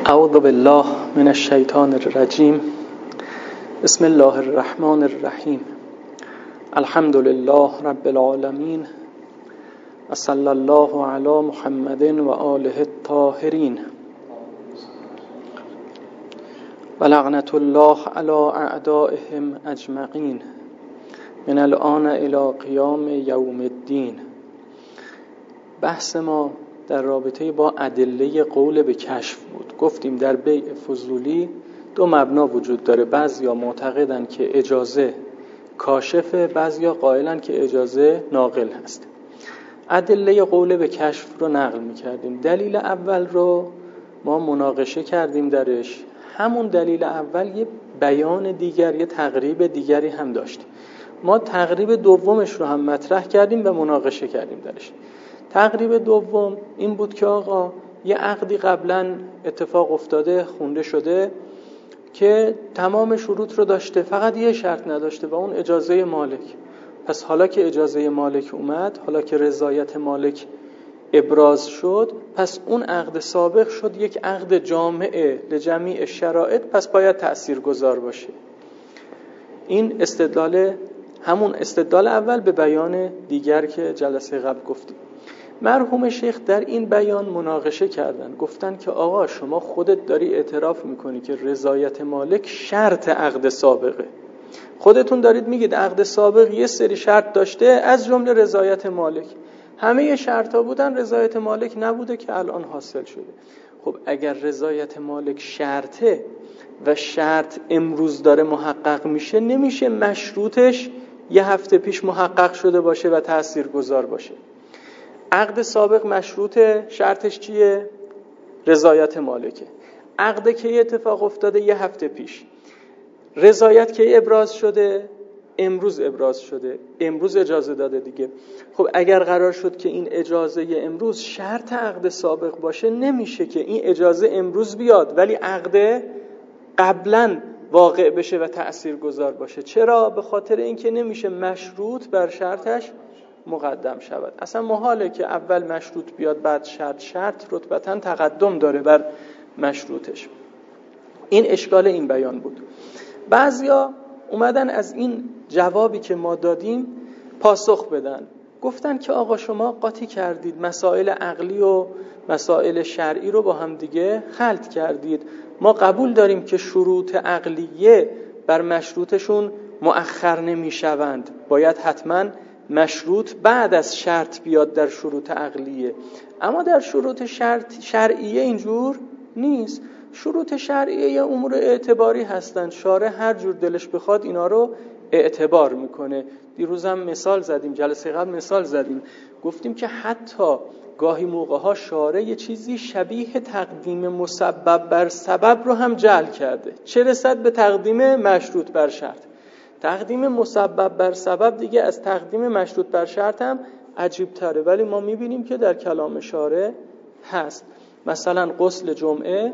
اعوذ بالله من الشیطان الرجیم. بسم الله الرحمن الرحیم. الحمد لله رب العالمین و صلی الله علی محمد و آله الطاهرین و لعنت الله علی اعدائهم اجمعین من الآن الی قیام یوم الدین. بحث ما در رابطه با ادله قول به کشف بود. گفتیم در بیع فضولی دو مبنا وجود داره. بعضیا معتقدن که اجازه کاشفه، بعضیا قائلن که اجازه ناقل هست. ادله قول به کشف رو نقل می‌کردیم. دلیل اول رو ما مناقشه کردیم درش. همون دلیل اول یه بیان دیگر، یه تقریب دیگری هم داشت. ما تقریب دومش رو هم مطرح کردیم و مناقشه کردیم درش. تقریب دوم این بود که آقا یه عقدی قبلا اتفاق افتاده، خونده شده که تمام شروط رو داشته، فقط یه شرط نداشته و اون اجازه مالک. پس حالا که اجازه مالک اومد، حالا که رضایت مالک ابراز شد، پس اون عقد سابق شد یک عقد جامع لجمیع شرایط، پس باید تأثیرگذار باشه. این همون استدلال اول به بیان دیگر که جلسه قبل گفتیم. مرحوم شیخ در این بیان مناقشه کردن، گفتن که آقا شما خودت داری اعتراف میکنی که رضایت مالک شرط عقد سابقه. خودتون دارید میگید عقد سابق یه سری شرط داشته، از جمله رضایت مالک. همه شرطا بودن، رضایت مالک نبوده که الان حاصل شده. خب اگر رضایت مالک شرطه و شرط امروز داره محقق میشه، نمیشه مشروطش یه هفته پیش محقق شده باشه و تأثیرگذار باشه. عقد سابق مشروطه، شرطش چیه؟ رضایت مالکه. عقد که اتفاق افتاده یه هفته پیش، رضایت که ابراز شده، امروز ابراز شده، امروز اجازه داده دیگه. خب اگر قرار شد که این اجازه امروز شرط عقد سابق باشه، نمیشه که این اجازه امروز بیاد ولی عقد قبلا واقع بشه و تأثیرگذار باشه. چرا؟ به خاطر اینکه نمیشه مشروط بر شرطش مقدم شود. اصلا محاله که اول مشروط بیاد بعد شرط رتبتاً تقدم داره بر مشروطش. این اشکال این بیان بود. بعضیا اومدن از این جوابی که ما دادیم پاسخ بدن. گفتن که آقا شما قاطی کردید، مسائل عقلی و مسائل شرعی رو با هم دیگه خلط کردید. ما قبول داریم که شروط عقلیه بر مشروطشون مؤخر نمیشوند، باید حتماً مشروط بعد از شرط بیاد در شروط عقلیه. اما در شروط شرعیه اینجور نیست. شروط شرعیه امور اعتباری هستند. شارع هر جور دلش بخواد اینا رو اعتبار میکنه. دیروز هم مثال زدیم، جلسه قبل مثال زدیم، گفتیم که حتی گاهی موقع‌ها شارع یه چیزی شبیه تقدیم مسبب بر سبب رو هم جعل کرده، چه رسد به تقدیم مشروط بر شرط. تقدیم مسبب بر سبب دیگه از تقدیم مشروط بر شرط هم عجیب تره، ولی ما میبینیم که در کلام شارع هست. مثلا غسل جمعه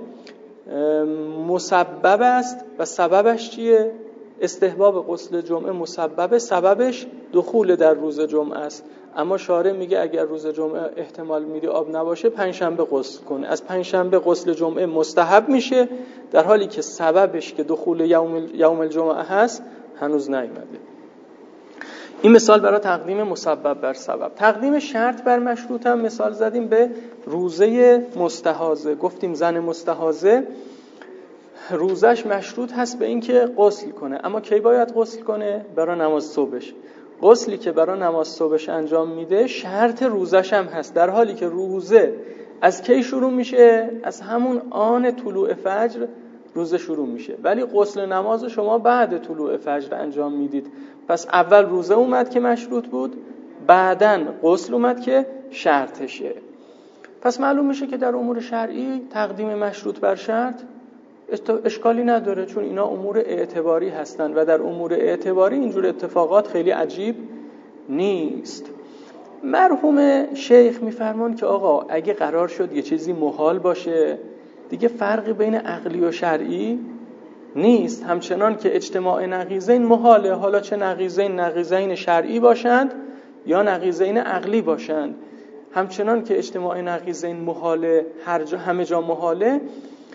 مسبب است و سببش چیه؟ استحباب غسل جمعه مسبب، سببش دخول در روز جمعه است. اما شارع میگه اگر روز جمعه احتمال میدی آب نباشه، پنجشنبه غسل کنه. از پنجشنبه غسل جمعه مستحب میشه، در حالی که سببش که دخول یوم الجمعه هست هنوز نیامده. این مثال برای تقدیم مسبب بر سبب. تقدیم شرط بر مشروط هم مثال زدیم به روزه مستحاضه. گفتیم زن مستحاضه روزش مشروط هست به اینکه غسل کنه، اما کی باید غسل کنه؟ برای نماز صبحش. غسلی که برای نماز صبحش انجام میده شرط روزش هم هست، در حالی که روزه از کی شروع میشه؟ از همون آن طلوع فجر روزه شروع میشه، ولی غسل نماز شما بعد طلوع فجر انجام میدید. پس اول روزه اومد که مشروط بود، بعدن غسل اومد که شرطشه. پس معلوم میشه که در امور شرعی تقدیم مشروط بر شرط اشکالی نداره، چون اینا امور اعتباری هستن و در امور اعتباری اینجور اتفاقات خیلی عجیب نیست. مرحوم شیخ میفرمان که آقا اگه قرار شد یه چیزی محال باشه، دیگه فرقی بین عقلی و شرعی نیست. همچنان که اجتماع نقیضین محاله، حالا چه نقیضین شرعی باشند یا نقیضین عقلی باشند. همچنان که اجتماع نقیضین محاله، همه جا محاله،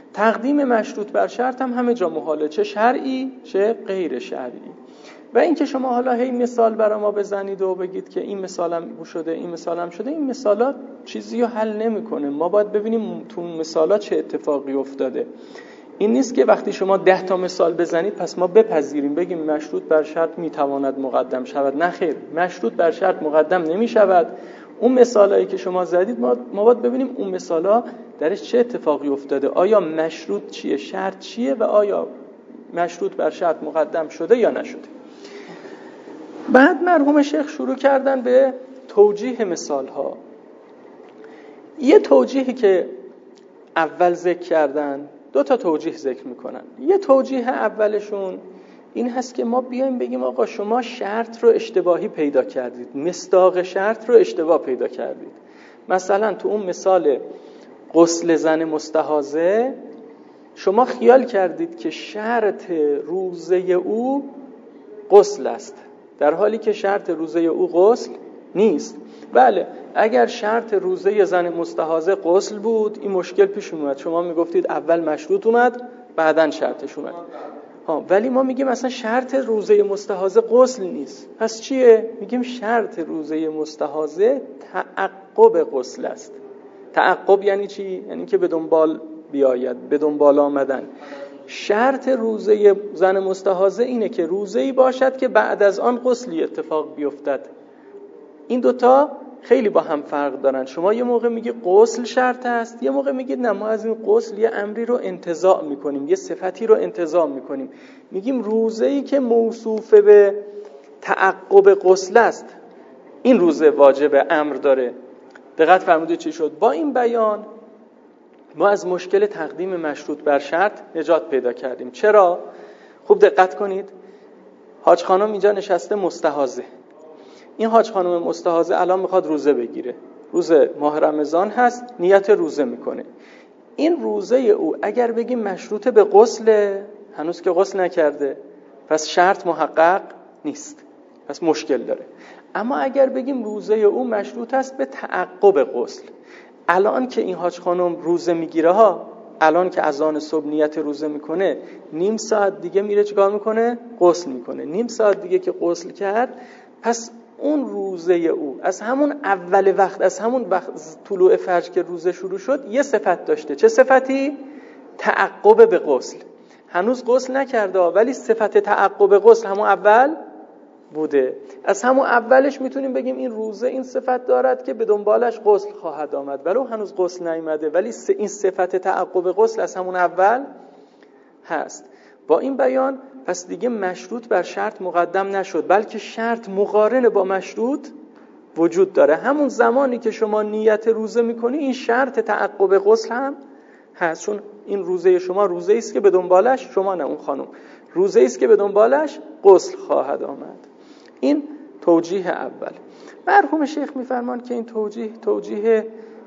تقدیم مشروط بر شرط هم همه جا محاله، چه شرعی چه غیر شرعی. و اینکه شما حالا هی مثال برای ما بزنید و بگید که این مثالم شده این مثالم شده، این مثالا چیزی رو حل نمیکنه. ما باید ببینیم تو مثالا چه اتفاقی افتاده. این نیست که وقتی شما 10 تا مثال بزنید پس ما بپذیریم بگیم مشروط بر شرط میتواند مقدم شود. نه خیر، مشروط بر شرط مقدم نمیشود. اون مثالایی که شما زدید ما باید ببینیم اون مثالا درش چه اتفاقی افتاده. آیا مشروط چیه، شرط چیه و آیا مشروط بر شرط مقدم شده یا نشده. بعد مرحوم شیخ شروع کردن به توجیه مثال ها. یه توجیهی که اول ذکر کردن، 2 تا توجیه ذکر میکنن. یه توجیه اولشون این هست که ما بیایم بگیم آقا شما شرط رو اشتباهی پیدا کردید، مصداق شرط رو اشتباه پیدا کردید. مثلا تو اون مثال غسل زن مستحاضه شما خیال کردید که شرط روزه او غسل است، در حالی که شرط روزه او غسل نیست. بله، اگر شرط روزه زن مستحاضه غسل بود این مشکل پیش اومد، شما میگفتید اول مشروط اومد بعدن شرطش اومد. ولی ما میگیم اصلا شرط روزه مستحاضه غسل نیست. پس چیه؟ میگیم شرط روزه مستحاضه تعقب غسل است. تعقب یعنی چی؟ یعنی که به دنبال بیاید، به دنبال آمدن. شرط روزه زن مستحاضه اینه که روزه‌ای باشد که بعد از آن غسلی اتفاق بیفتد. این 2 تا خیلی با هم فرق دارن. شما یه موقع میگی غسل شرط است، یه موقع میگید نه ما از این غسل یه امری رو انتزاع میکنیم، یه صفتی رو انتزاع میکنیم. میگیم روزه‌ای که موصوف به تعقب غسل است این روزه واجب امر داره. دقت فرمودید چی شد؟ با این بیان ما از مشکل تقدیم مشروط بر شرط نجات پیدا کردیم. چرا؟ خوب دقت کنید. حاج خانم اینجا نشسته مستحاضه. این حاج خانم مستحاضه الان میخواد روزه بگیره، روزه ماه رمضان هست، نیت روزه میکنه. این روزه او اگر بگیم مشروط به غسل، هنوز که غسل نکرده، پس شرط محقق نیست، پس مشکل داره. اما اگر بگیم روزه او مشروط است به تعقب غسل، الان که این حاج خانم روزه میگیره الان که اذان صبح نیت روزه میکنه، نیم ساعت دیگه میره چیکار میکنه؟ غسل میکنه. نیم ساعت دیگه که غسل کرد، پس اون روزه او از همون اول وقت، از همون وقت طلوع فجر که روزه شروع شد یه صفت داشته. چه صفتی؟ تعقب به غسل. هنوز غسل نکرده ولی صفت تعقب غسل همون اول بوده. از همون اولش میتونیم بگیم این روزه این صفت دارد که به دنبالش غسل خواهد آمد، ولو هنوز غسل نیامده، ولی این صفت تعقب غسل از همون اول هست. با این بیان پس دیگه مشروط بر شرط مقدم نشد، بلکه شرط مقارن با مشروط وجود داره. همون زمانی که شما نیت روزه میکنی این شرط تعقب غسل هم هست، چون این روزه شما روزه است که به دنبالش، شما نه اون خانم، روزه است که به دنبالش غسل خواهد آمد. این توجیه اول. مرحوم شیخ میفرمان که این توجیه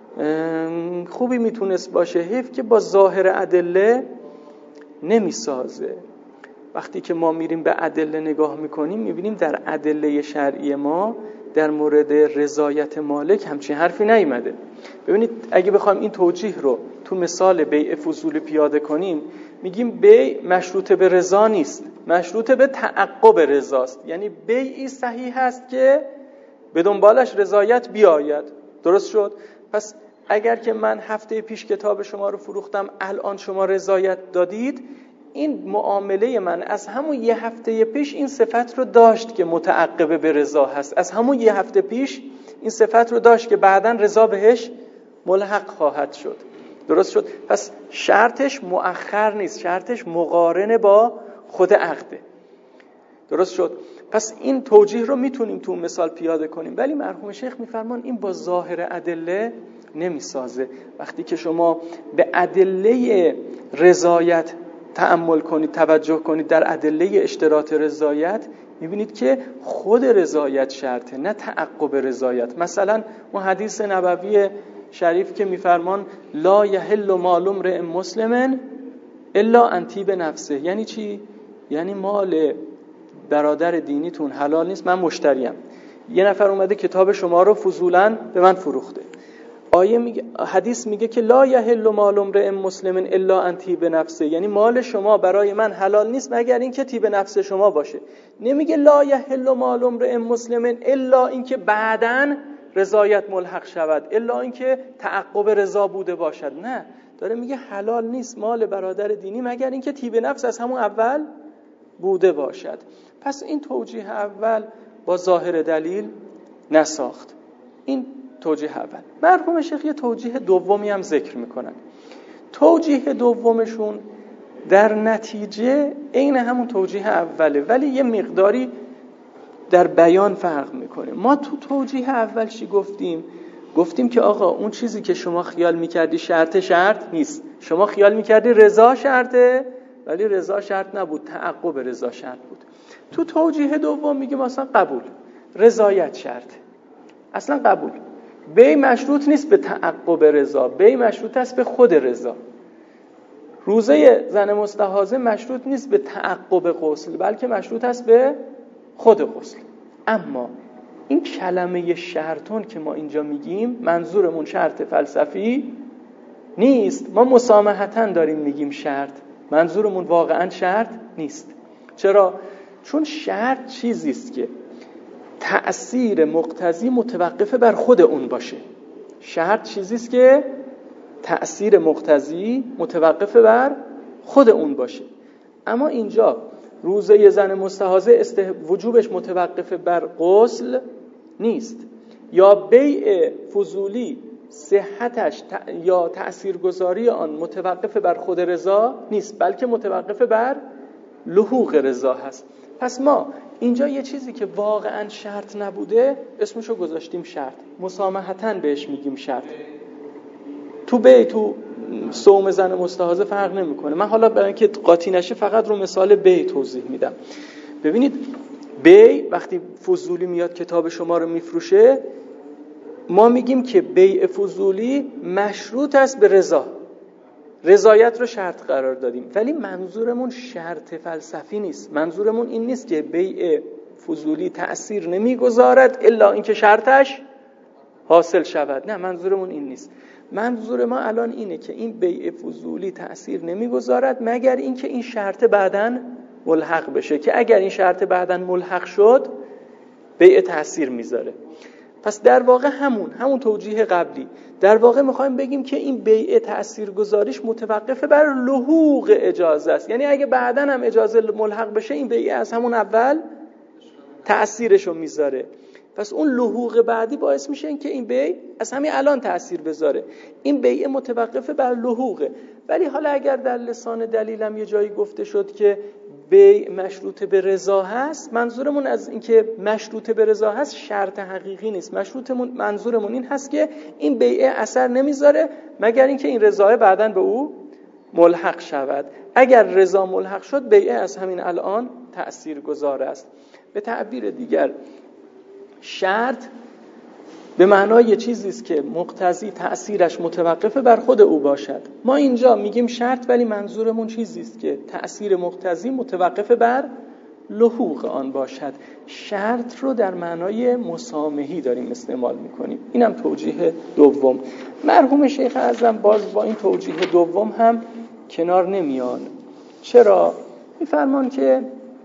خوبی میتونست باشه، حیف که با ظاهر ادله نمیسازه. وقتی که ما میریم به ادله نگاه میکنیم میبینیم در ادله شرعی ما در مورد رضایت مالک همچین حرفی نیامده. ببینید اگه بخوایم این توجیه رو تو مثال بیع فضول پیاده کنیم، میگیم بیع مشروط به رضا نیست، مشروط به تعقب رضاست. یعنی بیعی صحیح هست که به دنبالش رضایت بیاید. درست شد؟ پس اگر که من هفته پیش کتاب شما رو فروختم، الان شما رضایت دادید، این معامله من از همون یه هفته پیش این صفت رو داشت که متعقب به رضا هست. از همون یه هفته پیش این صفت رو داشت که بعداً رضا بهش ملحق خواهد شد. درست شد؟ پس شرطش مؤخر نیست، شرطش مقارنه با خود عقده. درست شد؟ پس این توجیه رو میتونیم تو مثال پیاده کنیم، ولی مرحوم شیخ میفرمان این با ظاهر ادله نمیسازه. وقتی که شما به ادله رضایت تأمل کنید، توجه کنید، در ادله اشتراط رضایت میبینید که خود رضایت شرطه، نه تعقب رضایت. مثلا اون حدیث نبوی شریف که میفرمان لا یحل مال امرئ مسلم الا ان طیب نفسه. یعنی چی؟ یعنی مال برادر دینیتون حلال نیست. من مشتریم، یه نفر اومده کتاب شما رو فضولاً به من فروخته، آیه میگه، حدیث میگه که لا یحل مال امرئ مسلم الا ان طیب نفسه، یعنی مال شما برای من حلال نیست مگر اینکه طیب نفس شما باشه. نمیگه لا یحل مال امرئ مسلم الا اینکه بعداً رضایت ملحق شود، الا اینکه تعقب رضا بوده باشد. نه، داره میگه حلال نیست مال برادر دینی مگر اینکه طیب نفس از همون اول بوده باشد. پس این توجیه اول با ظاهر دلیل نساخت. این توجیه اول. مرحوم شیخ یه توجیه دومی هم ذکر میکنن. توجیه دومشون در نتیجه عین همون توجیه اوله، ولی یه مقداری در بیان فرق میکنه. ما تو توجیه اول چی گفتیم؟ گفتیم که آقا اون چیزی که شما خیال میکردی شرط نیست. شما خیال میکردی رضا شرطه، ولی رضا شرط نبود، تعقب رضا شرط بود. تو توجیه دوم میگیم مثلا قبول، رضایت شرطه. اصلا قبول بی مشروط نیست به تعقب رضا، بی مشروط است به خود رضا. روزه زن مستحاضه مشروط نیست به تعقب غسل، بلکه مشروط است به خود غسل. اما این کلمه شرطون که ما اینجا میگیم منظورمون شرط فلسفی نیست. ما مسامحتاً داریم میگیم شرط، منظورمون واقعاً شرط نیست. چرا؟ چون شرط چیزی است که تأثیر مقتضی متوقف بر خود اون باشه. شرط چیزی است که تأثیر مقتضی متوقف بر خود اون باشه. اما اینجا روزه زن مستحاضه وجوبش متوقف بر غسل نیست، یا بیع فضولی صحتش یا تأثیرگذاری آن متوقف بر خود رضا نیست، بلکه متوقف بر لحوق رضا هست. پس ما اینجا یه چیزی که واقعا شرط نبوده اسمشو گذاشتیم شرط، مسامحتاً بهش میگیم شرط. تو صوم زن مستحاضه فرق نمیکنه. من حالا برای اینکه قاطی نشه فقط رو مثال بیع توضیح میدم. ببینید بیع وقتی فضولی میاد کتاب شما رو میفروشه، ما میگیم که بیع فضولی مشروط است به رضا، رضایت رو شرط قرار دادیم، ولی منظورمون شرط فلسفی نیست. منظورمون این نیست که بیع فضولی تأثیر نمیگذارد الا اینکه شرطش حاصل شود. نه، منظورمون این نیست. منظور ما الان اینه که این بیع فضولی تأثیر نمیگذارد مگر اینکه این شرط بعداً ملحق بشه، که اگر این شرط بعداً ملحق شد بیع تأثیر میذاره. پس در واقع همون توجیه قبلی، در واقع میخوایم بگیم که این بیع تأثیر گذاریش متوقف بر لحوق اجازه است. یعنی اگه بعداً هم اجازه ملحق بشه این بیع از همون اول تأثیرشو میذاره. پس اون لحوق بعدی باعث میشه این که این بیع از همین الان تأثیر بذاره. این بیع متوقف بر لحوقه. ولی حالا اگر در لسان دلیلم یه جایی گفته شد که بیع مشروط به رضا هست، منظورمون از این که مشروط به رضا هست شرط حقیقی نیست. منظورمون این هست که این بیع اثر نمیذاره مگر اینکه این رضا بعداً به او ملحق شود. اگر رضا ملحق شد بیع از همین الان تأثیر گذار است. به تعبیر دیگر شرط به معنای چیزی است که مقتضی تأثیرش متوقف بر خود او باشد. ما اینجا میگیم شرط، ولی منظورمون چیزی است که تأثیر مقتضی متوقف بر لحوق آن باشد. شرط رو در معنای مسامحی داریم استعمال میکنیم. اینم توجیه دوم. مرحوم شیخ اعظم باز با این توجیه دوم هم کنار نمیان. چرا؟ میفرمان که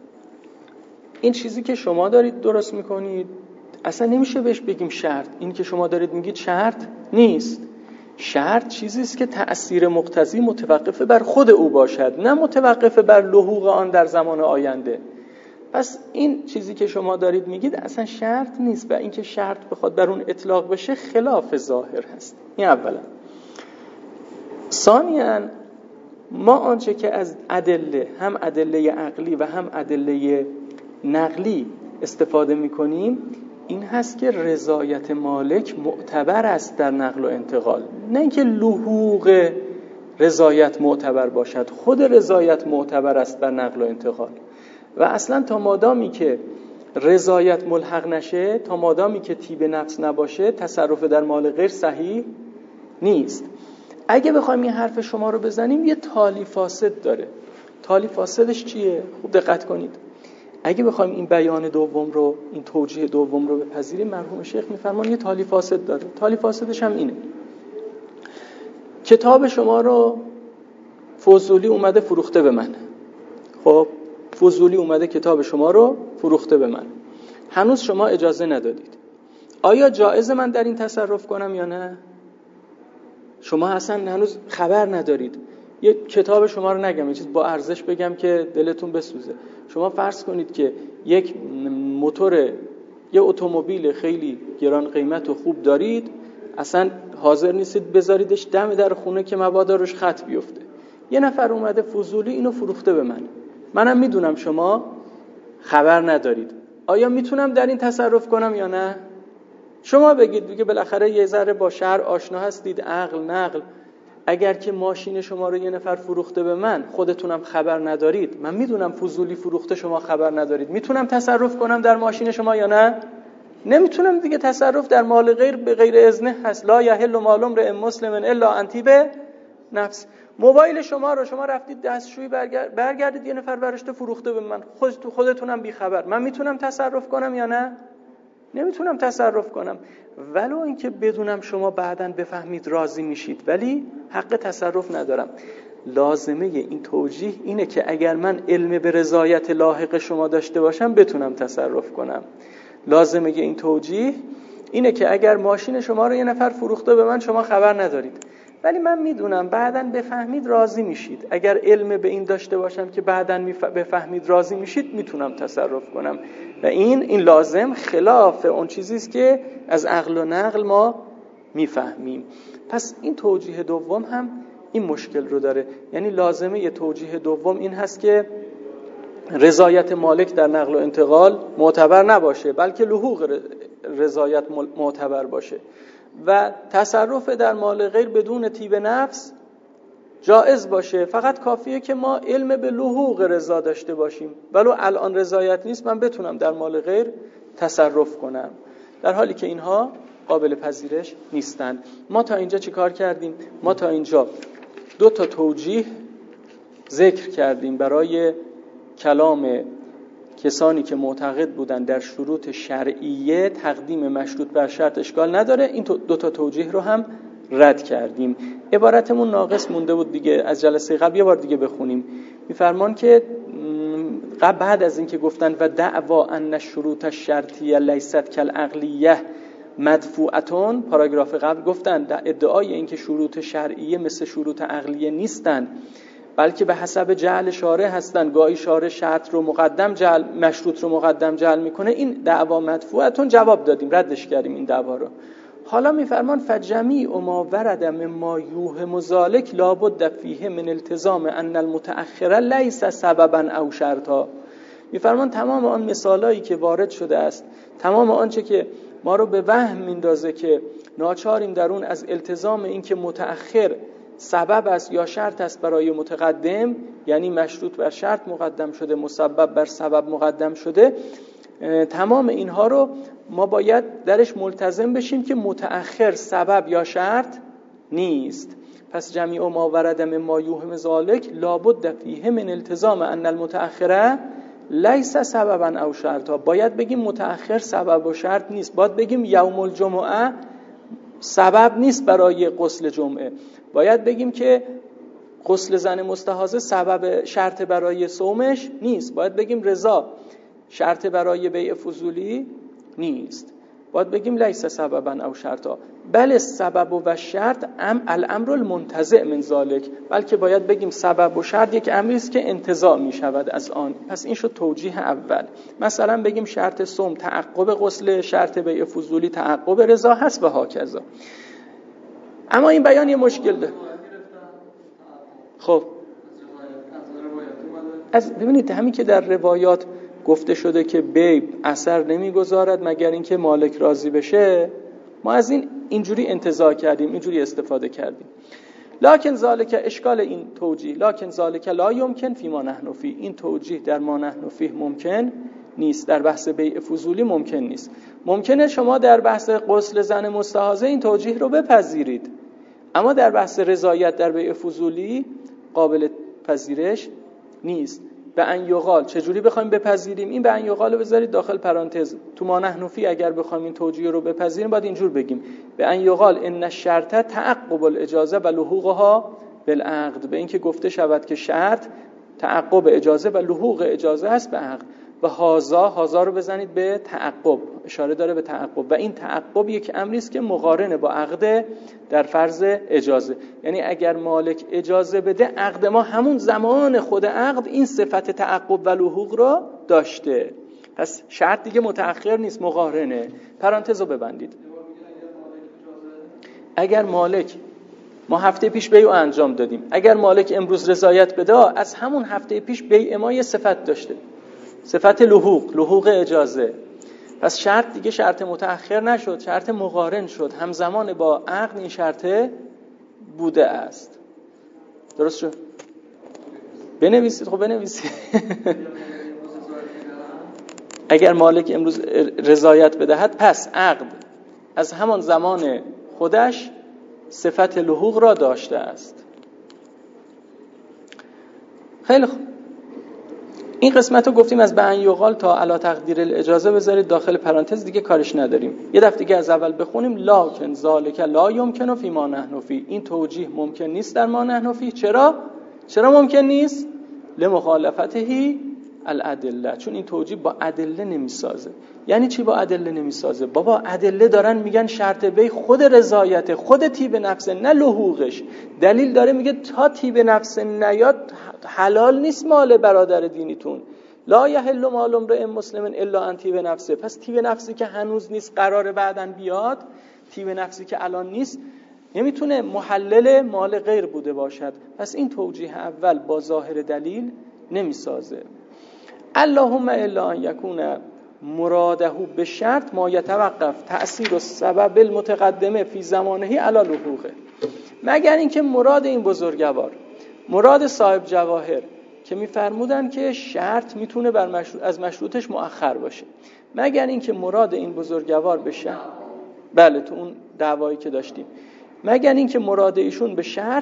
این چیزی که شما دارید درست میکنید اصلا نمیشه بهش بگیم شرط. این که شما دارید میگید شرط نیست. شرط چیزی است که تأثیر مقتضی متوقف بر خود او باشد، نه متوقف بر لحوق آن در زمان آینده. پس این چیزی که شما دارید میگید اصلا شرط نیست و اینکه شرط بخواد بر اون اطلاق بشه خلاف ظاهر هست. این اولا. ثانیاً ما آنچه که از ادله، هم ادله عقلی و هم ادله نقلی استفاده میکنیم این هست که رضایت مالک معتبر است در نقل و انتقال، نه اینکه لحوق رضایت معتبر باشد. خود رضایت معتبر است در نقل و انتقال. و اصلا تا مادامی که رضایت ملحق نشه، تا مادامی که طیب نفس نباشه، تصرف در مال غیر صحیح نیست. اگه بخوایم این حرف شما رو بزنیم یه تالی فاسد داره. تالی فاسدش چیه؟ خوب دقت کنید. اگه بخوایم این بیان دوم رو، این توجیه دوم رو بپذیریم، مرحوم شیخ میفرمان یه تالی فاسد داره. تالی فاسدش هم اینه کتاب شما رو فضولی اومده فروخته به من. خب فضولی اومده کتاب شما رو فروخته به من، هنوز شما اجازه ندادید. آیا جایز من در این تصرف کنم یا نه؟ شما اصلا هنوز خبر ندارید. یه کتاب شما رو نگم، یه چیز با ارزش بگم که دلتون بسوزه. شما فرض کنید که یک موتور، یه اتومبیل خیلی گران قیمت و خوب دارید، اصلا حاضر نیستید بذاریدش دم در خونه که مبادا روش خط بیفته. یه نفر اومده فضولی اینو فروخته به من، منم میدونم شما خبر ندارید. آیا میتونم در این تصرف کنم یا نه؟ شما بگید دیگه، بالاخره یه ذره با شهر آشنا هستید، عقل نقل. اگر که ماشین شما رو یه نفر فروخته به من، خودتونم خبر ندارید، من میدونم فضولی فروخته، شما خبر ندارید، میتونم تصرف کنم در ماشین شما یا نه؟ نمیتونم دیگه. تصرف در مال غیر به غیر اذنه هست. لا یحل مال امرئ مسلم الا عن طیب نفس. موبایل شما رو شما رفتید دستشویی برگردید یه نفر برشته فروخته به من، خودتونم بی خبر، من میتونم تصرف کنم یا نه؟ نمیتونم تصرف کنم. ولو اینکه بدونم شما بعداً بفهمید راضی میشید، ولی حق تصرف ندارم. لازمه این توجیه اینه که اگر من علم به رضایت لاحق شما داشته باشم بتونم تصرف کنم. لازمه این توجیه اینه که اگر ماشین شما رو یه نفر فروخته به من، شما خبر ندارید، ولی من میدونم بعداً بفهمید راضی میشید. اگر علم به این داشته باشم که بعداً بفهمید راضی میشید، میتونم تصرف کنم. و این لازم خلاف اون چیزی است که از عقل و نقل ما میفهمیم. پس این توجیه دوم هم این مشکل رو داره. یعنی لازمه یه توجیه دوم این هست که رضایت مالک در نقل و انتقال معتبر نباشه، بلکه لحوق رضایت معتبر باشه و تصرف در مال غیر بدون طیب نفس جائز باشه. فقط کافیه که ما علم به لحوق رضا داشته باشیم. ولو الان رضایت نیست، من بتونم در مال غیر تصرف کنم، در حالی که اینها قابل پذیرش نیستند. ما تا اینجا چی کار کردیم؟ ما تا اینجا 2 توجیه ذکر کردیم برای کلام کسانی که معتقد بودن در شروط شرعیه تقدیم مشروط بر شرط اشکال نداره. این 2 توجیه رو هم رد کردیم. عبارتمون ناقص مونده بود دیگه، از جلسه قبل یه بار دیگه بخونیم. میفرمان که بعد از اینکه گفتن و دعوا ان الشروط الشرطیه لیست کالعقلیه مدفوعتون، پاراگراف قبل گفتن ادعای اینکه شروط شرعیه مثل شروط عقلیه نیستن، بلکه به حسب جعل شارع هستن، گاهی شارع شرط رو مقدم جعل، مشروط رو مقدم جعل میکنه. این دعوا مدفوعتون جواب دادیم، ردش کردیم این دعوا رو. حالا میفرمان فجمیع ما ورد مما یوهم ذلک لابد فیه من التزام ان المتأخر لیس سببا او شرطا. میفرمان تمام آن مثالایی که وارد شده است، تمام آنچه که ما رو به وهم میندازه که ناچاریم در اون از التزام این که متأخر سبب است یا شرط است برای متقدم، یعنی مشروط بر شرط مقدم شده، مسبب بر سبب مقدم شده، تمام اینها رو ما باید درش ملتزم بشیم که متأخر سبب یا شرط نیست. پس جمیع ما ورد مما یوهم ذلک لابد فیه من التزام ان المتأخر لیس سببا او شرطا. باید بگیم متأخر سبب و شرط نیست، باید بگیم یوم الجمعه سبب نیست برای غسل جمعه، باید بگیم که غسل زن مستحاضه سبب شرط برای صومش نیست، باید بگیم رضا شرط برای بیع فضولی نیست، باید بگیم لیس سببا او شرطا، بل سبب و شرط الامر المنتزع من ذلک، بلکه باید بگیم سبب و شرط یک امری است که انتزاع می شود از آن. پس این شد توجیه اول. مثلا بگیم شرط صوم تعقب غسل، شرط بیع فضولی تعقب رضا هست و هاکذا. اما این بیان یه مشکل داره. خب ببینید همین که در روایات گفته شده که بیع اثر نمیگذارد مگر اینکه مالک راضی بشه، ما از اینجوری انتزاع کردیم، اینجوری استفاده کردیم. لکن ذالک اشکال این توجیه، لکن ذالک لا یمکن فی ما نحن فی، این توجیه در ما نحن فیه ممکن نیست، در بحث بیع فضولی ممکن نیست. ممکنه شما در بحث غسل زن مستحاضه این توجیه رو بپذیرید، اما در بحث رضایت در بیع فضولی قابل پذیرش نیست. به ان یقال چجوری بخوایم بپذیریم؟ این به ان یقال رو بذارید داخل پرانتز. تو ما نحن فی اگر بخوایم این توجیه رو بپذیریم باید اینجور بگیم به ان یقال ان الشرط تعقب الاجازه و لحوقها بالعقد. به این که گفته شود که شرط تعقب اجازه و لحوق اجازه هست به عقد. و هازا رو بزنید به تعقب، اشاره داره به تعقب و این تعقب یک امری است که مقارنه با عقد در فرض اجازه. یعنی اگر مالک اجازه بده عقد ما همون زمان خود عقد این صفت تعقب و لحوق رو داشته، پس شرط دیگه متأخر نیست، مقارنه. پرانتز رو ببندید. اگر مالک ما هفته پیش بیع انجام دادیم، اگر مالک امروز رضایت بده از همون هفته پیش بیع ما یه صفت داشته، صفت لحوق اجازه، پس شرط دیگه شرط متأخر نشد، شرط مقارن شد، همزمان با عقد این شرط بوده است. درست شد؟ بنویسید. خب بنویسید. اگر مالک امروز رضایت بدهد پس عقد از همان زمان خودش صفت لحوق را داشته است. خیلی خوب، این قسمت رو گفتیم از به ان یقال تا علی تقدیر الاجازه بذارید داخل پرانتز، دیگه کارش نداریم. یه دفعه دیگه از اول بخونیم. لاکن ذالک لا یمکن فی ما نحن فی. این توجیه ممکن نیست در ما نحن فی. چرا ممکن نیست؟ لمخالفته الادله، چون این توجیه با ادله نمیسازه. یعنی چی با ادله نمیسازه؟ بابا ادله دارن میگن شرط بی خود رضایت، خود طیب نفس، نه لحوقش. دلیل داره میگه تا طیب نفس نیاد حلال نیست مال برادر دینیتون. لا یحل مال امرئ مسلم الا ان طیب نفسه. پس طیب نفسی که هنوز نیست قراره بعدن بیاد، طیب نفسی که الان نیست نمیتونه محلل مال غیر بوده باشد. پس این توجیه اول با ظاهر دلیل نمیسازه. اللهم الا ان یکون مراده به شرط ما یتوقف تأثیر و سبب المتقدمه فی زمانه علی لحوقه. مگر اینکه مراد این بزرگوار، مراد صاحب جواهر که میفرمودن که شرط میتونه از مشروطش مؤخر باشه، مگر اینکه مراد این بزرگوار به شرط، بله تو اون دعوایی که داشتیم، مگر اینکه مراد ایشون به شرط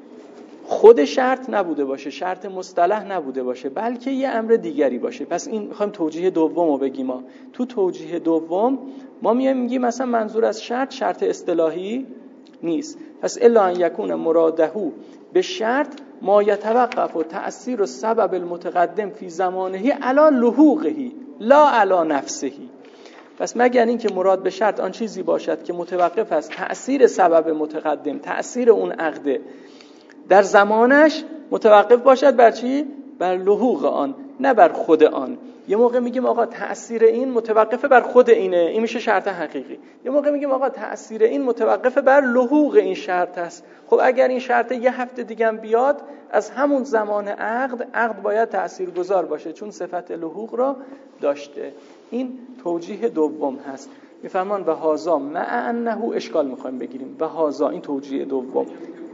خود شرط نبوده باشه، شرط مصطلح نبوده باشه، بلکه یه امر دیگری باشه. پس این میخوایم توجیه دومو بگیم. ما تو توجیه دوم ما میگیم مثلا منظور از شرط اصطلاحی نیست. پس الا ان یکون مرادهو به شرط ما یتوقف و تأثیر و سبب المتقدم فی زمانه علی لحوقه لا علی نفسه. پس مگر اینکه مراد به شرط آن چیزی باشد که متوقف است تأثیر سبب متقدم، تأثیر اون عقد در زمانش متوقف باشد بر چی؟ بر لحوق آن، نه بر خود آن. یه موقع میگیم آقا تأثیر این متوقف بر خود اینه، این میشه شرط حقیقی. یه موقع میگیم آقا تأثیر این متوقف بر لحوق این شرط است. خب اگر این شرط یه هفته دیگه هم بیاد از همون زمان عقد باید تأثیرگذار باشه، چون صفت لحوق را داشته. این توجیه دوم هست. میفهمان و هازا مع انه اشکال میخوایم بگیریم. و هازا این توجیه دوم.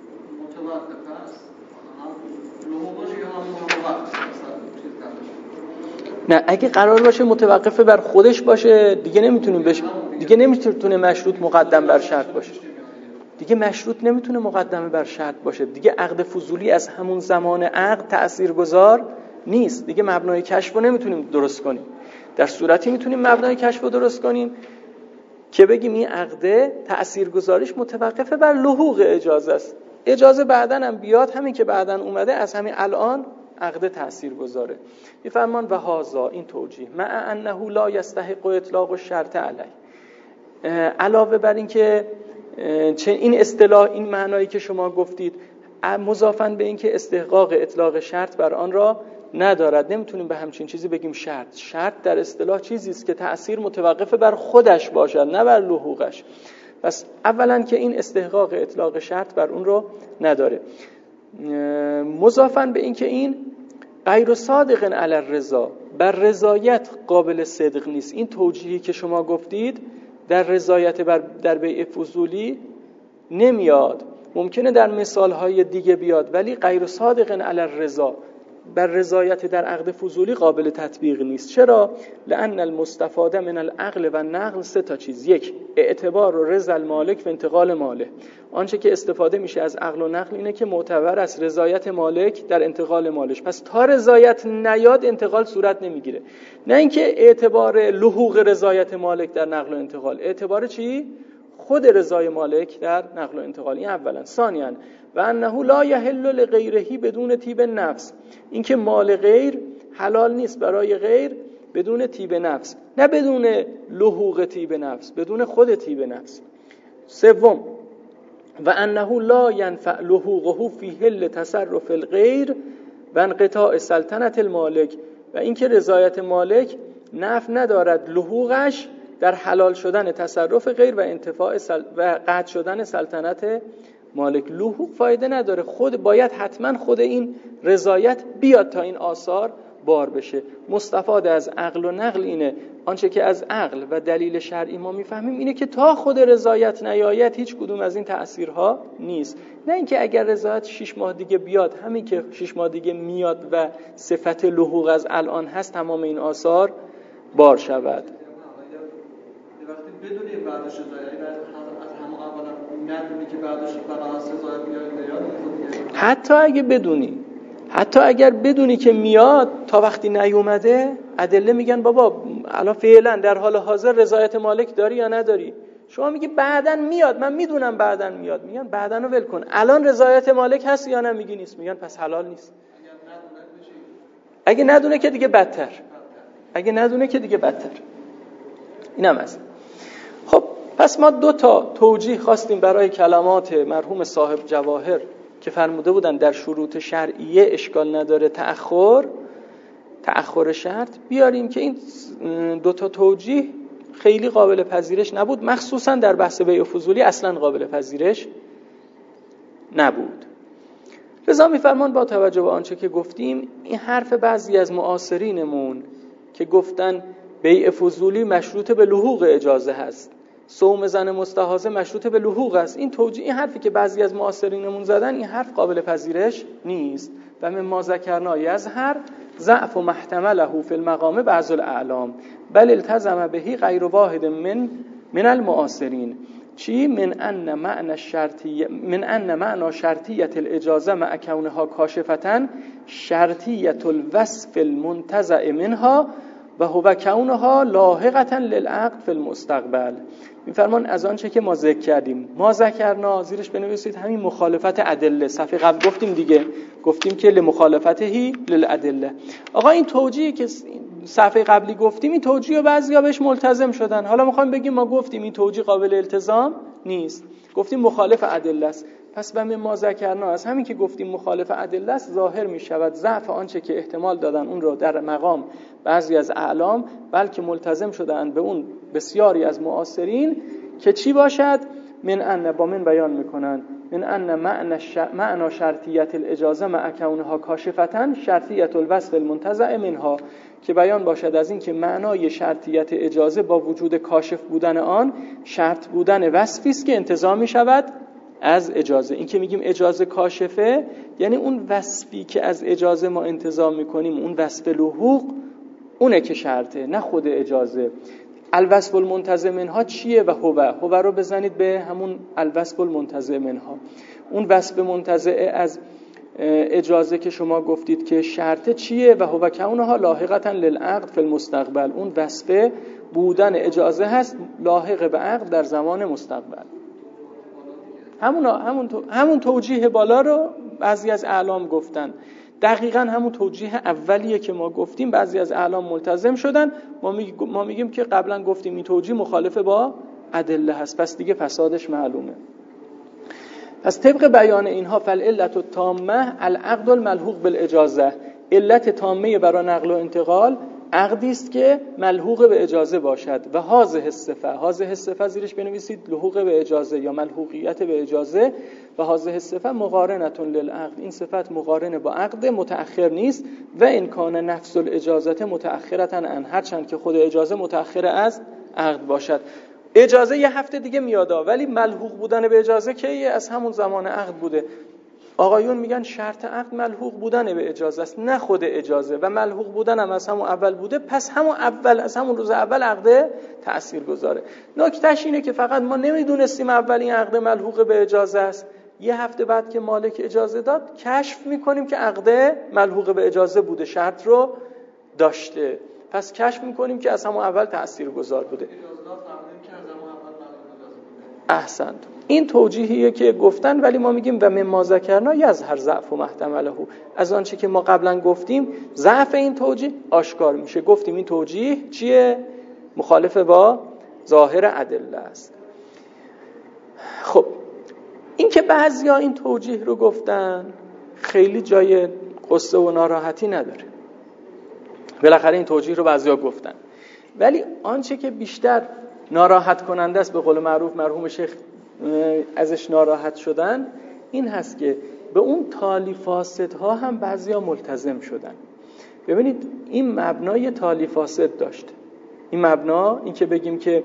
نه اگه قرار باشه متوقف بر خودش باشه دیگه نمیتونه مشروط مقدم بر شرط باشه. دیگه مشروط نمیتونه مقدمه بر شرط باشه. دیگه عقد فضولی از همون زمان عقد تأثیرگذار نیست. دیگه مبنای کشف رو نمیتونیم درست کنیم. در صورتی میتونیم مبنای کشف رو درست کنیم که بگیم این عقد تأثیرگذاریش متوقف بر لحوق اجازه است. اجازه بعدن هم بیاد، همین که بعدن اومده از همین الان عقد تأثیر گذاره. میفرمان و هازا این توجیه مع انه لا یستحق اطلاق الشرط علیه، علاوه بر این که این اصطلاح این معنایی که شما گفتید مضافاً به این که استحقاق اطلاق شرط بر آن را ندارد، نمیتونیم به همچین چیزی بگیم شرط در اصطلاح چیزی است که تأثیر متوقف بر خودش باشد نه بر لحوقش. پس اولا که این استحقاق اطلاق شرط بر اون رو نداره، مضافاً به این که این غیر صادق علی الرضا، بر رضایت قابل صدق نیست. این توجیهی که شما گفتید در رضایت در بیع فضولی نمیاد، ممکنه در مثالهای دیگه بیاد ولی غیر صادق علی الرضا، بر رضایت در عقد فضولی قابل تطبیق نیست. چرا؟ لأن المستفاده من العقل و نقل 3 تا چیز. 1 اعتبار و رضا المالک و انتقال ماله. آنچه که استفاده میشه از عقل و نقل اینه که معتبر است رضایت مالک در انتقال مالش. پس تا رضایت نیاد انتقال صورت نمیگیره. نه اینکه اعتبار لحوق رضایت مالک در نقل و انتقال، اعتبار چی؟ خود رضای مالک در نقل و انتقال. این اولا. ثانیاً و انه لا یحل لغیره بدون طیب نفس، اینکه مال غیر حلال نیست برای غیر بدون طیب نفس، نه بدون لحوق طیب نفس، بدون خود طیب نفس. سوم و انه لا ينفع لحوقه فی حل تصرف الغیر و انقطاع سلطنت المالک، و اینکه رضایت مالک نفع ندارد لحوقش در حلال شدن تصرف غیر و انتفاع و قطع شدن سلطنت مالک. لحوق فایده نداره، خود باید حتما خود این رضایت بیاد تا این آثار بار بشه. مستفاد از عقل و نقل اینه، آنچه که از عقل و دلیل شرعی ما میفهمیم اینه که تا خود رضایت نیاید هیچ کدوم از این تأثیرها نیست. نه اینکه اگر رضایت 6 ماه دیگه بیاد، همین که 6 ماه دیگه میاد و صفت لحوق از الان هست تمام این آثار بار شود. وقتی بدونی بعدش رضایت از همون اولا ندونی که بعدش فقط رضایت میاد، حتی اگر بدونی که میاد تا وقتی نیومده، ادله میگن بابا الان فعلا در حال حاضر رضایت مالک داری یا نداری؟ شما میگی بعدن میاد، من میدونم بعدن میاد، میگن بعدن رو ول کن، الان رضایت مالک هست یا نه؟ میگی نیست، میگن پس حلال نیست. اگه ندونه که دیگه بدتر، اینم است. خب پس ما 2 تا توجیه خواستیم برای کلمات مرحوم صاحب جواهر که فرموده بودن در شروط شرعیه اشکال نداره تأخر شرط بیاریم، که این 2 تا توجیه خیلی قابل پذیرش نبود، مخصوصا در بحث بیع فضولی اصلا قابل پذیرش نبود. رضا می‌فرمان با توجه به آنچه که گفتیم، این حرف بعضی از معاصرینمون که گفتن بیع فضولی مشروط به لحوق اجازه هست، صوم زن مستحاضه مشروط به لحوق است، این حرفی که بعضی از معاصرینمون زدن، این حرف قابل پذیرش نیست. و من ما ذکرنا یظهر ضعف و محتمله فی المقام بعض الاعلام بل التزم بهی غیر واحد من المعاصرین. چی؟ من ان معنی شرطیت الاجازه مع کونها کاشفتن شرطیت الوصف المنتزع منها و هو کونها لاحقة للعقد فی المستقبل. میفرمان از آنچه که ما ذکر کردیم، ما ذکرنا زیرش بنویسید همین مخالفت ادله. صفحه قبل گفتیم که لمخالفته للادله. آقا این توجیهی که صفحه قبلی گفتیم، این توجیه رو بعضیا بهش ملتزم شدن. حالا میخوایم بگیم ما گفتیم این توجیه قابل التزام نیست، گفتیم مخالف ادله است. پس به ما ذکرنا از همین که گفتیم مخالف ادله است ظاهر می شود ضعف آنچه که احتمال دادن اون رو در مقام بعضی از اعلام، بلکه ملتزم شدن به اون بسیاری از معاصرین که چی باشد؟ من ان با من بیان میکنن من ان معنی شرطیت الاجازه مع کونها کاشفتن شرطیت الوصف المنتزع منها، که بیان باشد از این که معنای شرطیت اجازه با وجود کاشف بودن آن شرط بودن وصفی است که انتزاع می شود از اجازه. این که میگیم اجازه کاشفه یعنی اون وصفی که از اجازه ما انتزاع میکنیم، اون وصف لحوق اونه که شرطه، نه خود اجازه. الوصف المنتزع منها چیه؟ و هو رو بزنید به همون الوصف المنتزع منها، اون وصف منتزع از اجازه که شما گفتید که شرطه چیه؟ و هو کونها لاحقة للعقد فی المستقبل، اون وصف بودن اجازه هست لاحق به عقد در زمان مستقبل. همون توجیه بالا رو بعضی از اعلام گفتن، دقیقاً همون توجیه اولیه که ما گفتیم بعضی از اعلام ملتزم شدن. ما میگیم که قبلا گفتیم این توجیه مخالف با ادله هست، پس دیگه فسادش معلومه. پس طبق بیان اینها فالعلة التامه العقد الملحوق بالاجازه، علت تامه برای نقل و انتقال عقدی است که ملحوق به اجازه باشد. و هذه الصفه زیرش بنویسید لحوق به اجازه یا ملحوقیت به اجازه. و هذه الصفه مقارنه للعقد، این صفت مقارنه با عقد، متأخر نیست. و ان کان نفس الاجازه متأخرة عن، هرچند که خود اجازه متأخر از عقد باشد. اجازه یه هفته دیگه میاد، ولی ملحوق بودن به اجازه که از همون زمان عقد بوده. آقایون میگن شرط عقد ملحوق بودن به اجازه است، نه خود اجازه، و ملحوق بودن هم از همون اول بوده، پس همون اول، از همون روز اول عقد تأثیر گذاره. نکتهش اینه که فقط ما نمیدونستیم اول این عقد ملحوق به اجازه است، یه هفته بعد که مالک اجازه داد کشف میکنیم که عقد ملحوق به اجازه بوده، شرط رو داشته، پس کشف میکنیم که از همون اول تأثیر گذار بوده. احسنت. این توجیهیه که گفتن، ولی ما میگیم و مما ذکرنا یظهر ضعف و محتمله، از آنچه که ما قبلا گفتیم ضعف این توجیه آشکار میشه. گفتیم این توجیه چیه؟ مخالف با ظاهر ادله است. خب این که بعضیا این توجیه رو گفتن خیلی جای قصه و ناراحتی نداره، بالاخره این توجیه رو بعضیا گفتن، ولی آنچه که بیشتر ناراحت کننده است، به قول معروف مرحوم شیخ ازش ناراحت شدن، این هست که به اون تالی فاسدها هم بعضیا ملتزم شدن. ببینید این مبنای تالی فاسد داشت، این مبنا، این که بگیم که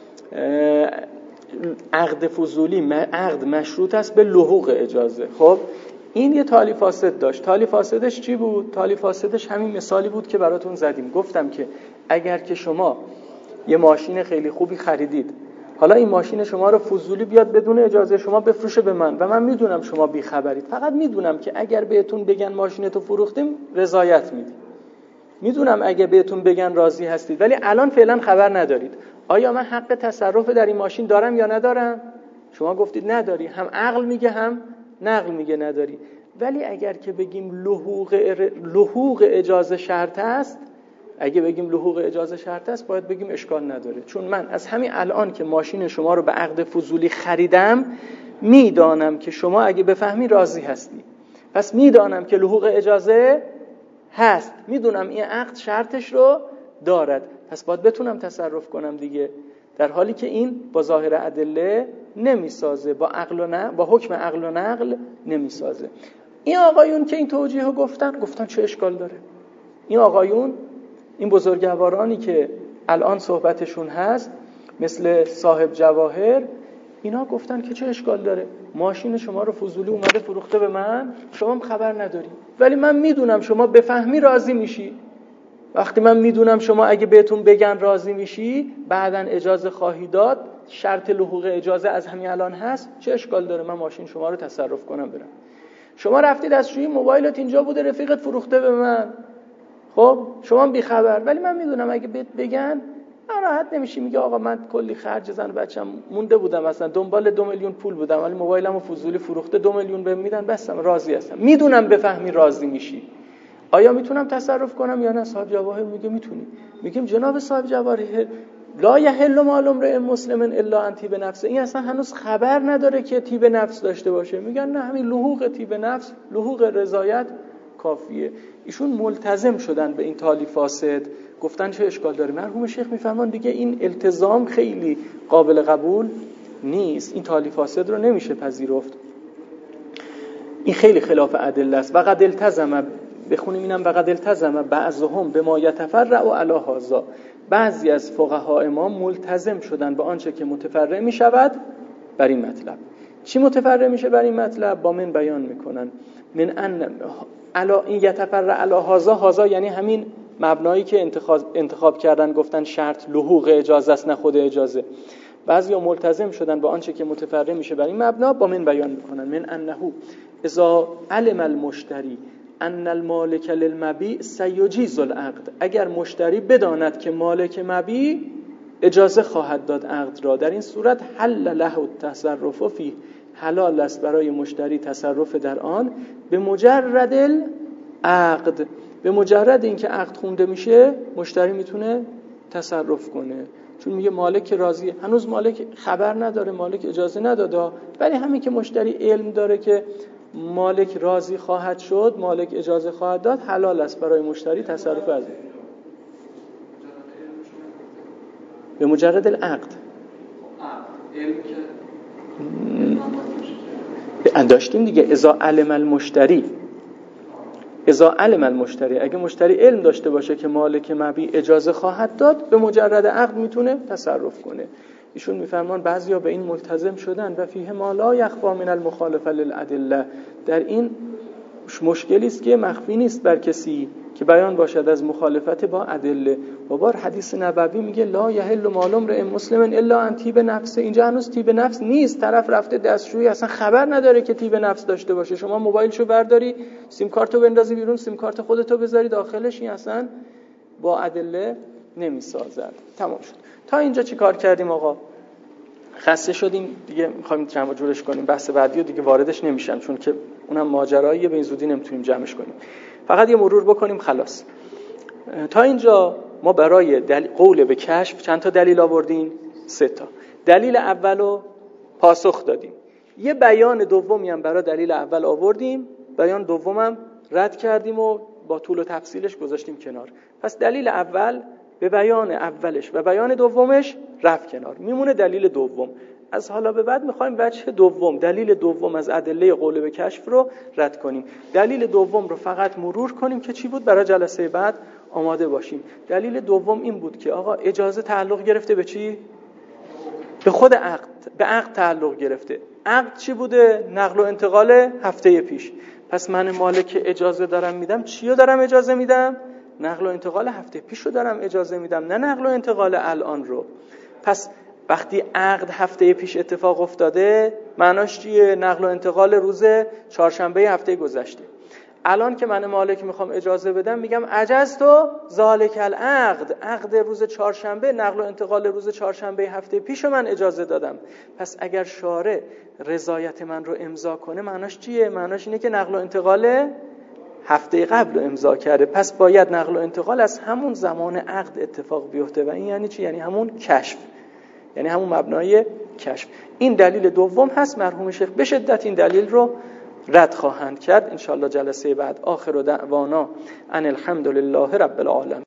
عقد فضولی عقد مشروط است به لحوق اجازه، خب این یه تالی فاسد داشت. تالی فاسدش چی بود؟ تالی فاسدش همین مثالی بود که براتون زدیم. گفتم که اگر که شما یه ماشین خیلی خوبی خریدید، حالا این ماشین شما رو فضولی بیاد بدون اجازه شما بفروشه به من، و من میدونم شما بیخبرید، فقط میدونم که اگر بهتون بگن ماشینتو فروختیم رضایت میدید، میدونم اگه بهتون بگن راضی هستید، ولی الان فعلا خبر ندارید آیا من حق تصرف در این ماشین دارم یا ندارم. شما گفتید نداری، هم عقل میگه هم نقل میگه نداری. ولی اگر که بگیم لحوق اجازه شرط است، اگه بگیم لحوق اجازه شرط است، باید بگیم اشکال نداره، چون من از همین الان که ماشین شما رو به عقد فضولی خریدم میدانم که شما اگه بفهمی راضی هستی، پس میدانم که لحوق اجازه هست، میدونم این عقد شرطش رو دارد، پس باید بتونم تصرف کنم دیگه، در حالی که این با ظاهر ادله نمیسازه، با حکم عقل و نقل نمیسازه. این آقایون که این توجیه رو گفتن چه اشکال داره؟ این آقایون، این بزرگوارانی که الان صحبتشون هست مثل صاحب جواهر، اینا گفتن که چه اشکال داره؟ ماشین شما رو فضولی اومده فروخته به من، شما هم خبر نداری، ولی من میدونم شما بفهمی راضی میشی. وقتی من میدونم شما اگه بهتون بگن راضی میشی، بعدن اجازه خواهی داد، شرط لحوق اجازه از همین الان هست، چه اشکال داره من ماشین شما رو تصرف کنم برم؟ شما رفتی دستشویی، موبایلت اینجا بوده، رفیقت فروخته به من، خب شما بی خبر، ولی من میدونم اگه بهت بگن ناراحت نمیشی، میگه آقا من کلی خرج زن بچم مونده بودم، مثلا دنبال 2 میلیون پول بودم، ولی موبایلمو فضولی فروخته 2 میلیون بهم میدن، بسم راضی هستم. میدونم بفهمی راضی میشی. آیا میتونم تصرف کنم یا نه؟ صاحب جواهر میگه میتونی. میگیم جناب صاحب جواهر، لا یحل مال امرئ مسلم الا ان طیب نفسه، این اصلا هنوز خبر نداره که طیب نفس داشته باشه. میگن نه، همین لحوق طیب نفس، لحوق رضایت کافیه. ایشون ملتزم شدن به این تالی فاسد، گفتن چه اشکال داره؟ مرحوم شیخ میفرمان دیگه این التزام خیلی قابل قبول نیست، این تالی فاسد رو نمیشه پذیرفت، این خیلی خلاف ادله است. و قد التزم، بخونیم اینم، و قد التزم بعضهم بما یتفرع علی هذا، بعضی از فقهای ما ملتزم شدن به آنچه که متفرع می شود بر این مطلب. چی متفرع میشه بر این مطلب؟ با من بیان میکنن، من ان علا این یتفرع علی هذا یعنی همین مبنایی که انتخاب کردن، گفتن شرط لحوق اجازه است نه خود اجازه. بعضیا ملتزم شدن به آنچه که متفرع میشه بر این مبنا، با من بیان میکنن، من انه اذا علم المشتری ان المالک للمبیع سیجیز العقد، اگر مشتری بداند که مالک مبیع اجازه خواهد داد عقد را، در این صورت حل له التصرف فیه، حلال است برای مشتری تصرف در آن، به مجرد العقد، به مجرد اینکه عقد خونده میشه مشتری میتونه تصرف کنه، چون میگه مالک راضیه. هنوز مالک خبر نداره، مالک اجازه نداده، ولی همین که مشتری علم داره که مالک راضی خواهد شد، مالک اجازه خواهد داد، حلال است برای مشتری تصرف از به مجرد العقد. داشتیم دیگه، اذا علم المشتری، اگه مشتری علم داشته باشه که مالک مبیع اجازه خواهد داد، به مجرد عقد میتونه تصرف کنه. ایشون میفرمان بعضیا به این ملتزم شدن و فیه ما لا یخفی من المخالفه للادله، در این مشکلی است که مخفی نیست بر کسی که بیان باشد از مخالفت با ادله. و بار حدیث نبوی میگه لا یحل مال امرئ مسلم الا عن طیب نفسه. اینجا هنوز طیب نفس نیست، طرف رفته دستشویی اصلا خبر نداره که طیب نفس داشته باشه. شما موبایلشو برداری، سیم کارتو بندازی بیرون، سیم کارت خودتو بذاری داخلش، این اصلا با ادله نمیسازد. تمام شد. تا اینجا چی کار کردیم آقا؟ خسته شدیم دیگه، میخوایم جمع جورش کنیم. بحث بعدی رو دیگه واردش نمیشم چون که اونم ماجراییه، به این زودی نمیتونیم جمعش کنیم. فقط یه مرور بکنیم خلاص. تا اینجا ما برای قول به کشف چند تا دلیل آوردیم؟ 3 تا. دلیل اولو پاسخ دادیم. یه بیان دومی هم برای دلیل اول آوردیم، بیان دومم رد کردیم و با طول و تفصیلش گذاشتیم کنار. پس دلیل اول به بیان اولش و بیان دومش رفت کنار، میمونه دلیل دوم. از حالا به بعد میخوایم وجه دوم، دلیل دوم از ادله قول به کشف رو رد کنیم. دلیل دوم رو فقط مرور کنیم که چی بود، برای جلسه بعد آماده باشیم. دلیل دوم این بود که آقا اجازه تعلق گرفته به چی؟ به خود عقد، به عقد تعلق گرفته. عقد چی بوده؟ نقل و انتقال هفته پیش. پس من مالک اجازه دارم میدم، چی رو دارم اجازه میدم؟ نقل و انتقال هفته پیش رو دارم اجازه میدم، نه نقل و انتقال الان رو. پس وقتی عقد هفته پیش اتفاق افتاده معناش چیه؟ نقل و انتقال روز چهارشنبه هفته گذشته. الان که من مالک میخوام اجازه بدم میگم اجازتو ذالک العقد، عقد روز چهارشنبه، نقل و انتقال روز چهارشنبه هفته پیش رو من اجازه دادم. پس اگر شارع رضایت من رو امضا کنه معناش چیه؟ معناش اینه که نقل و انتقال هفته قبل رو امضا کرده. پس باید نقل و انتقال از همون زمان عقد اتفاق بیفته. و این یعنی چی؟ یعنی همون کشف، یعنی همون مبنای کشف. این دلیل دوم هست. مرحوم شیخ به شدت این دلیل رو رد خواهند کرد انشالله جلسه بعد. آخر دعوانا ان الحمد لله رب العالمین.